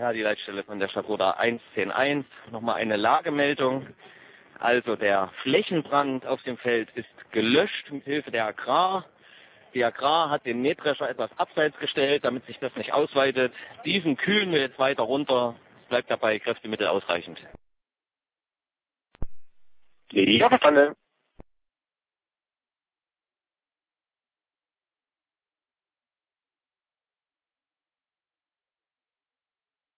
Ja, die Leitstelle von der Stadtroda 110.1. Nochmal eine Lagemeldung. Also der Flächenbrand auf dem Feld ist gelöscht mit Hilfe der Agrar. Die Agrar hat den Mähdrescher etwas abseits gestellt, damit sich das nicht ausweitet. Diesen kühlen wir jetzt weiter runter. Es bleibt dabei Kräftemittel ausreichend. Ja, verstanden.